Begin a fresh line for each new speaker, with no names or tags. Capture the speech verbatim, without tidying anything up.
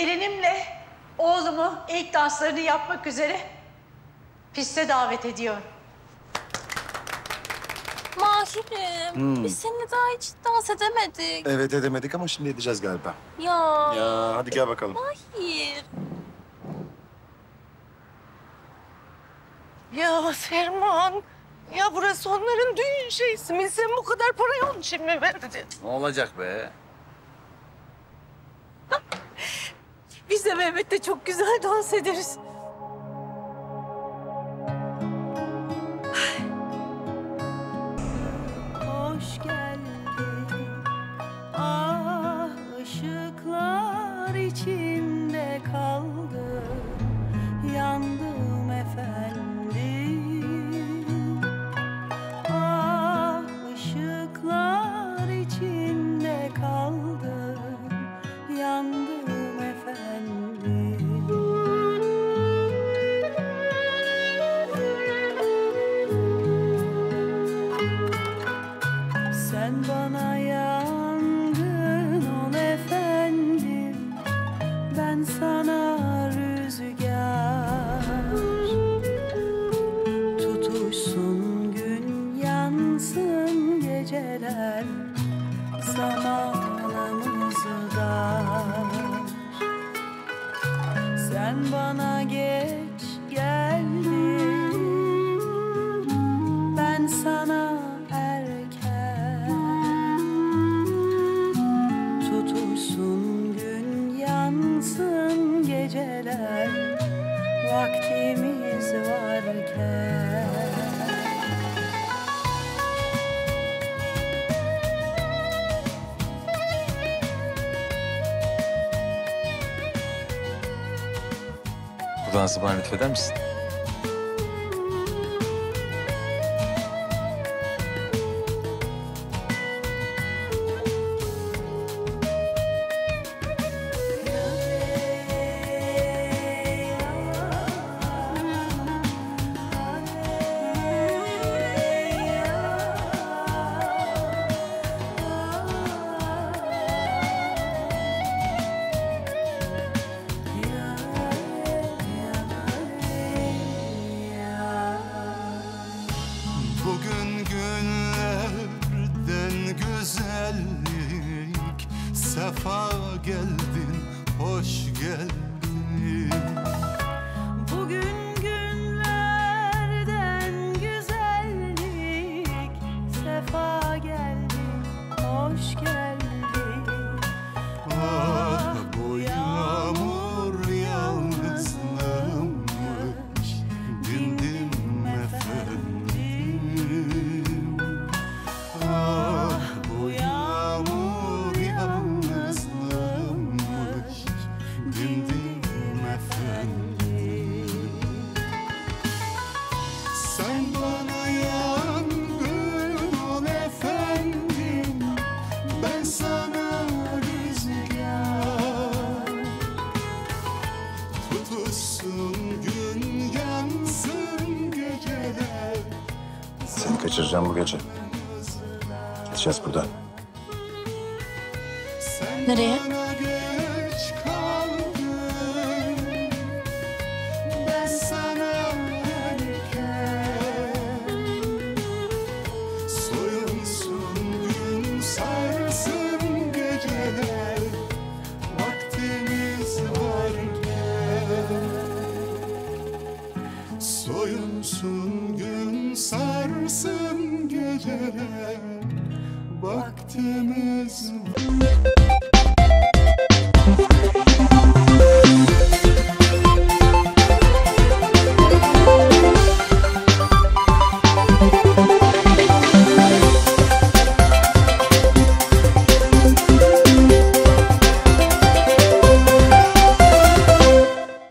gelinimle oğlumu ilk danslarını yapmak üzere piste davet ediyorum.
Mahir'im, hmm. biz seninle daha hiç dans edemedik.
Evet edemedik ama şimdi edeceğiz galiba.
Ya.
Ya hadi gel bakalım.
Mahir.
Ya Ferman, ya burası onların düğün şeysi mi? Sen bu kadar parayı onun için mi verdin?
Ne olacak be?
Biz de Mehmet'le çok güzel dans ederiz.
Hoş geldin, ah ışıklar içinde kaldı, yandım efendim. Ah ışıklar içinde kaldı, yandım efendim. Sen bana yandın ol efendim, ben sana rüzgar. Tutuşsun gün, yansın geceler, zamanımız dar. Sen bana geç geldin, ben sana erken. Tutuşsun gün, yansın geceler, vaktimiz varken.
Bu dansı bana lütfeder misin?
Bugün günlerden güzellik, sefa geldin, hoş geldin.
Bugün günlerden güzellik, sefa geldin, hoş geldin.
Ah bu yağmur yalnızlığımmış, dindim efendim. Ah bu yağmur yalnızlığımmış, dindim efendim. Sen bana yangın ol efendim, ben sana rüzgar. Tutuşsun gün, yansın geceler.
Seni kaçıracağım bu gece. Gideceğiz buradan.
Nereye?
Bana geç kaldın, ben sana erken. Soyunsun gün, sarsın geceler, vaktimiz varken. Soyunsun gün, sarsın geceler, vaktimiz var.